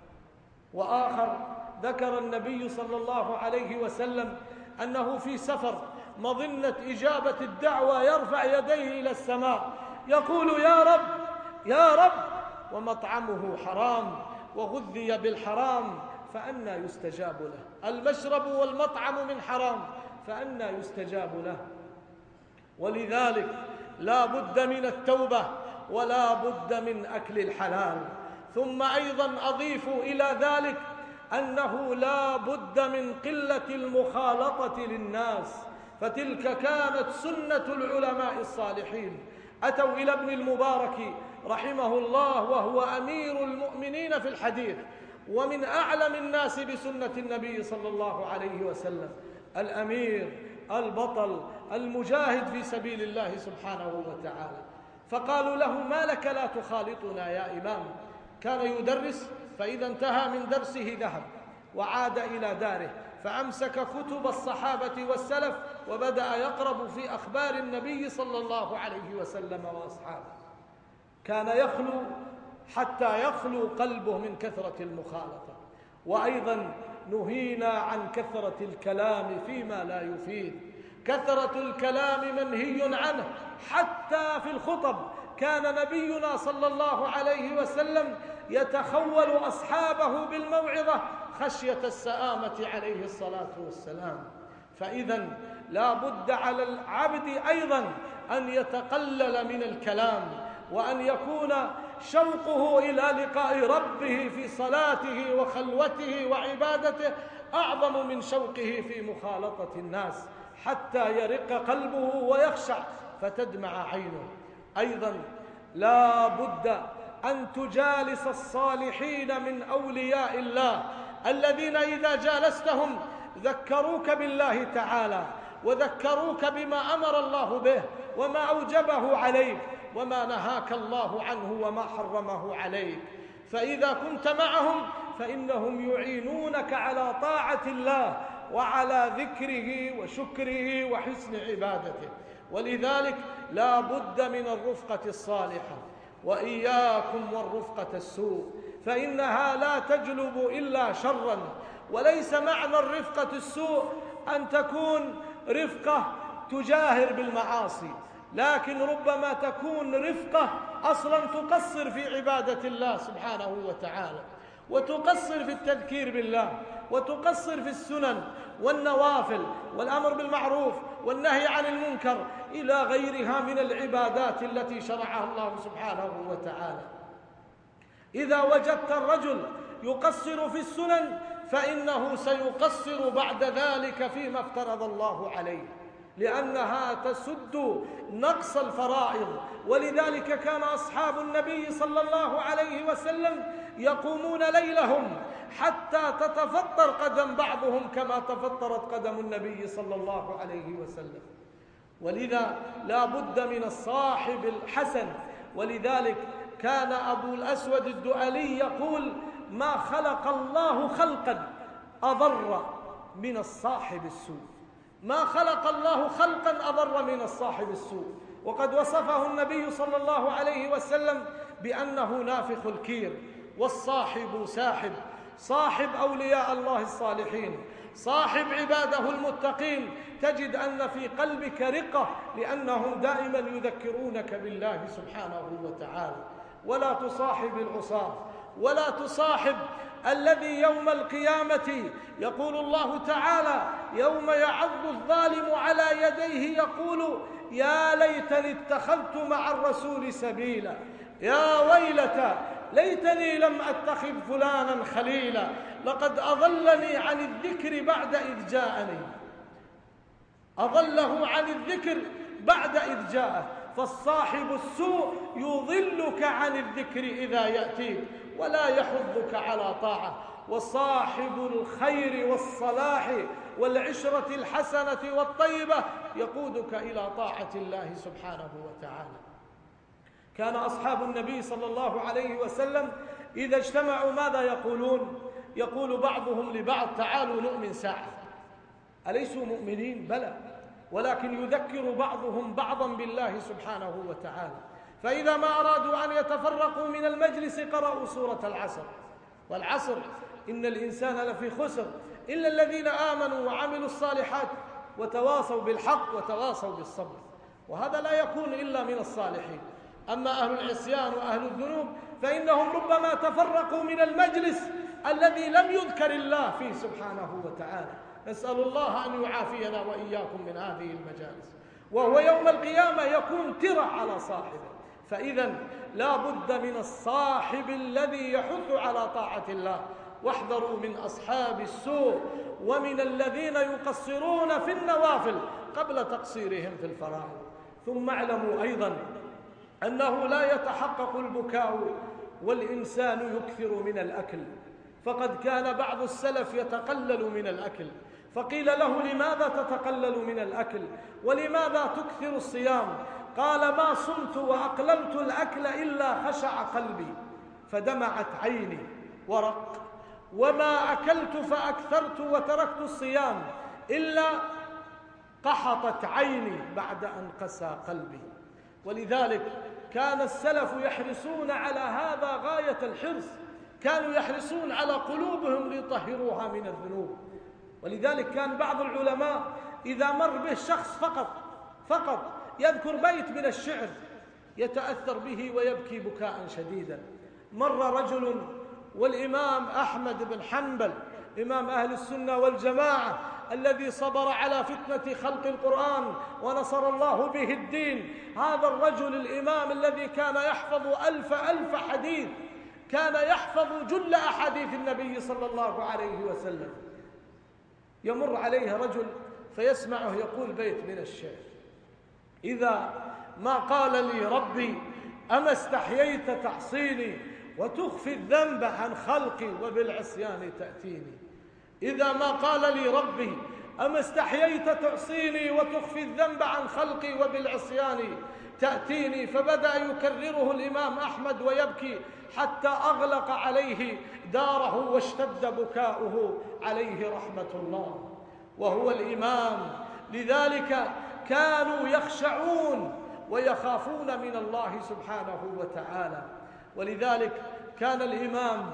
وآخر ذكر النبي صلى الله عليه وسلم أنه في سفر مظنة إجابة الدعوة يرفع يديه إلى السماء يقول: يا رب يا رب، ومطعمه حرام وغذي بالحرام فأنى يستجاب له. المشرب والمطعم من حرام فأنى يستجاب له. ولذلك لا بد من التوبة ولا بد من أكل الحلال. ثم أيضا أضيف إلى ذلك أنه لا بد من قلة المخالطة للناس، فتلك كانت سنة العلماء الصالحين. أتوا إلى ابن المبارك رحمه الله وهو أمير المؤمنين في الحديث ومن أعلم الناس بسنة النبي صلى الله عليه وسلم، الأمير البطل المجاهد في سبيل الله سبحانه وتعالى. فقالوا له: ما لك لا تخالطنا يا إمام؟ كان يدرس، فإذا انتهى من درسه ذهب وعاد إلى داره فأمسك كتب الصحابة والسلف وبدأ يقرب في أخبار النبي صلى الله عليه وسلم وأصحابه. كان يخلو حتى يخلو قلبه من كثرة المخالطة. وأيضا نهينا عن كثرة الكلام فيما لا يفيد. كثرة الكلام منهي عنه حتى في الخطب. كان نبينا صلى الله عليه وسلم يتخول أصحابه بالموعظة خشية السآمة عليه الصلاة والسلام. فإذا لا بد على العبد أيضا أن يتقلل من الكلام وأن يكون شوقه إلى لقاء ربه في صلاته وخلوته وعبادته أعظم من شوقه في مخالطة الناس، حتى يرق قلبه ويخشع فتدمع عينه. أيضا لا بد أن تجالس الصالحين من أولياء الله الذين إذا جالستهم ذكروك بالله تعالى وذكروك بما أمر الله به وما أوجبه عليك وما نهاك الله عنه وما حرمه عليك. فإذا كنت معهم فإنهم يعينونك على طاعة الله وعلى ذكره وشكره وحسن عبادته. ولذلك لا بد من الرفقة الصالحة، وإياكم والرفقة السوء، فإنها لا تجلب إلا شرا. وليس معنى الرفقة السوء أن تكون رفقة تجاهر بالمعاصي، لكن ربما تكون رفقة أصلا تقصر في عبادة الله سبحانه وتعالى، وتقصر في التذكير بالله، وتقصر في السنن والنوافل والأمر بالمعروف والنهي عن المنكر إلى غيرها من العبادات التي شرعها الله سبحانه وتعالى. إذا وجدت الرجل يقصر في السنن فإنه سيقصر بعد ذلك فيما افترض الله عليه، لأنها تسد نقص الفرائض. ولذلك كان أصحاب النبي صلى الله عليه وسلم يقومون ليلهم حتى تتفطر قدم بعضهم كما تفطرت قدم النبي صلى الله عليه وسلم. ولذا لا بد من الصاحب الحسن. ولذلك كان أبو الأسود الدؤلي يقول: ما خلق الله خلقا أضر من الصاحب السوء، ما خلق الله خلقا أضر من الصاحب السوء. وقد وصفه النبي صلى الله عليه وسلم بأنه نافخ الكير. والصاحب ساحب، صاحب أولياء الله الصالحين، صاحب عباده المتقين، تجد أن في قلبك رقة، لأنهم دائما يذكرونك بالله سبحانه وتعالى. ولا تصاحب العصاة، ولا تصاحب الذي يوم القيامة يقول الله تعالى: يوم يعض الظالم على يديه يقول يا ليتني اتخذت مع الرسول سبيلا، يا ويلتى ليتني لم أتخذ فلانا خليلا، لقد أضلني عن الذكر بعد إذ جاءني. أضله عن الذكر بعد إذ جاءه. فالصاحب السوء يضلك عن الذكر إذا يأتيك ولا يحضك على طاعة. وصاحب الخير والصلاح والعشرة الحسنة والطيبة يقودك إلى طاعة الله سبحانه وتعالى. كان أصحاب النبي صلى الله عليه وسلم إذا اجتمعوا ماذا يقولون؟ يقول بعضهم لبعض: تعالوا نؤمن ساعة. أليسوا مؤمنين؟ بلى، ولكن يذكر بعضهم بعضا بالله سبحانه وتعالى. فإذا ما أرادوا أن يتفرقوا من المجلس قرأوا سورة العصر. والعصر إن الإنسان لفي خسر إلا الذين آمنوا وعملوا الصالحات وتواصوا بالحق وتواصوا بالصبر. وهذا لا يكون إلا من الصالحين. أما أهل العصيان وأهل الذنوب فإنهم ربما تفرقوا من المجلس الذي لم يذكر الله فيه سبحانه وتعالى. نسأل الله أن يعافينا وإياكم من هذه المجالس. وهو يوم القيامة يكون ترى على صاحبه. فإذا لا بد من الصاحب الذي يحث على طاعة الله. واحذروا من أصحاب السوء ومن الذين يقصرون في النوافل قبل تقصيرهم في الفرائض. ثم اعلموا أيضا أنه لا يتحقق البكاء والإنسان يكثر من الأكل. فقد كان بعض السلف يتقلل من الأكل، فقيل له: لماذا تتقلل من الأكل ولماذا تكثر الصيام؟ قال: ما صمت وأقللت الأكل إلا خشع قلبي فدمعت عيني ورق، وما أكلت فأكثرت وتركت الصيام إلا قحطت عيني بعد أن قسى قلبي. ولذلك كان السلف يحرصون على هذا غاية الحرص، كانوا يحرصون على قلوبهم ليطهروها من الذنوب. ولذلك كان بعض العلماء إذا مر به شخص فقط فقط يذكر بيت من الشعر يتأثر به ويبكي بكاء شديدا. مر رجل والإمام أحمد بن حنبل إمام أهل السنة والجماعة الذي صبر على فتنة خلق القرآن ونصر الله به الدين، هذا الرجل الإمام الذي كان يحفظ ألف ألف حديث، كان يحفظ جل أحاديث النبي صلى الله عليه وسلم، يمر عليه رجل فيسمعه يقول بيت من الشعر: إذا ما قال لي ربي أما استحييت تعصيني وتخفي الذنب عن خلقي وبالعصيان تأتيني. إذا ما قال لي ربي أما استحييت تعصيني وتخفي الذنب عن خلقي وبالعصيان تأتيني. فبدأ يكرره الإمام أحمد ويبكي حتى أغلق عليه داره واشتد بكاؤه عليه رحمة الله، وهو الإمام. لذلك كانوا يخشعون ويخافون من الله سبحانه وتعالى. ولذلك كان الإمام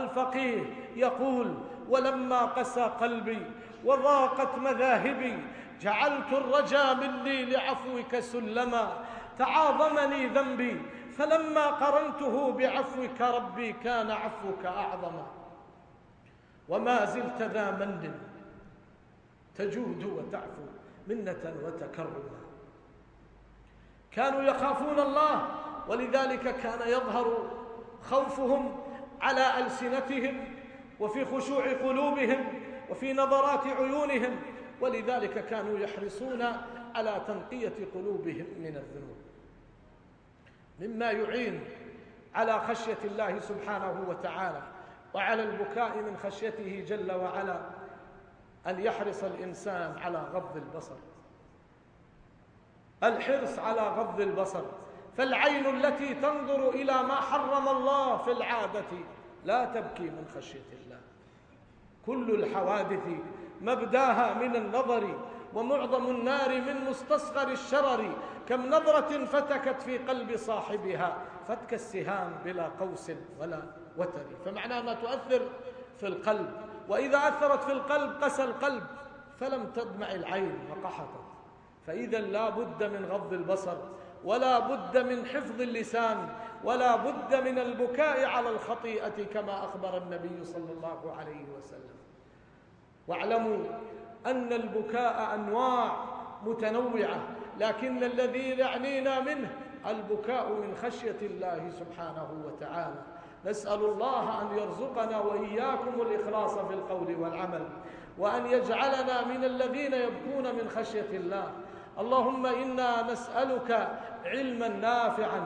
الفقيه يقول: ولما قسى قلبي وضاقت مذاهبي جعلت الرجا مني لعفوك سلما، تعاظمني ذنبي فلما قرنته بعفوك ربي كان عفوك أعظما. وما زلت ذا من تجود وتعفو منة وتكرما. كانوا يخافون الله، ولذلك كان يظهر خوفهم على ألسنتهم وفي خشوع قلوبهم وفي نظرات عيونهم، ولذلك كانوا يحرصون على تنقية قلوبهم من الذنوب. مما يعين على خشية الله سبحانه وتعالى وعلى البكاء من خشيته جل وعلا أن يحرص الإنسان على غض البصر، الحرص على غض البصر. فالعين التي تنظر إلى ما حرم الله في العادة لا تبكي من خشية الله. كل الحوادث مبداها من النظر، ومعظم النار من مستصغر الشرر. كم نظرة فتكت في قلب صاحبها فتك السهام بلا قوس ولا وتر. فمعنى أنها تؤثر في القلب، وإذا أثرت في القلب قسى القلب فلم تدمع العين وقحطت. فإذا لا بد من غض البصر، ولا بد من حفظ اللسان، ولا بد من البكاء على الخطيئة كما أخبر النبي صلى الله عليه وسلم. واعلموا أن البكاء أنواع متنوعة، لكن الذي يعنينا منه البكاء من خشية الله سبحانه وتعالى. نسأل الله أن يرزقنا وإياكم الإخلاص في القول والعمل، وأن يجعلنا من الذين يبكون من خشية الله. اللهم إنا نسألك علما نافعا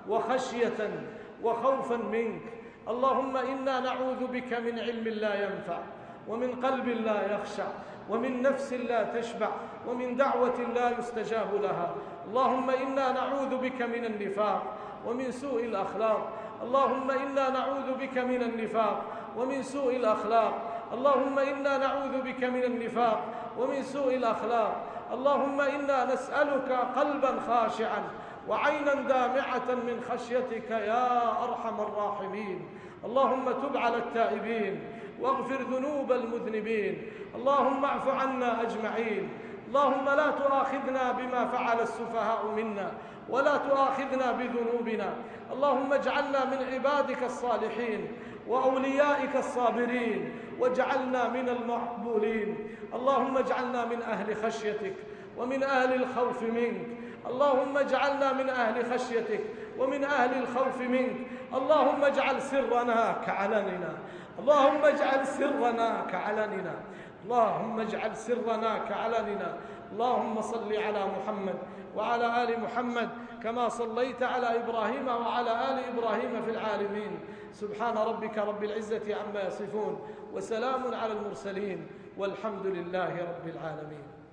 وخشية وخوفا منك. اللهم إنا نعوذ بك من علم لا ينفع، ومن قلب لا يخشع، ومن نفس لا تشبع، ومن دعوة لا يستجاب لها. اللهم إنا نعوذ بك من النفاق ومن سوء الأخلاق. اللهم إنا نعوذ بك من النفاق ومن سوء الأخلاق. اللهم إنا نعوذ بك من النفاق ومن سوء الأخلاق. اللهم إنا نسألك قلبا خاشعا وعينا دامعة من خشيتك يا أرحم الراحمين. اللهم تب على التائبين واغفر ذنوب المذنبين. اللهم اعف عنا أجمعين. اللهم لا تؤاخذنا بما فعل السفهاء منا، ولا تؤاخذنا بذنوبنا. اللهم اجعلنا من عبادك الصالحين وأوليائك الصابرين، واجعلنا من المقبولين. اللهم اجعلنا من أهل خشيتك ومن أهل الخوف منك. اللهم اجعلنا من أهل خشيتك ومن أهل الخوف منك. اللهم اجعل سرنا كعلننا. اللهم اجعل سرنا كعلننا. اللهم اجعل سرنا كعلننا. اللهم صل على محمد وعلى آل محمد كما صليت على إبراهيم وعلى آل إبراهيم في العالمين. سبحان ربك رب العزة عما يصفون، وسلام على المرسلين، والحمد لله رب العالمين.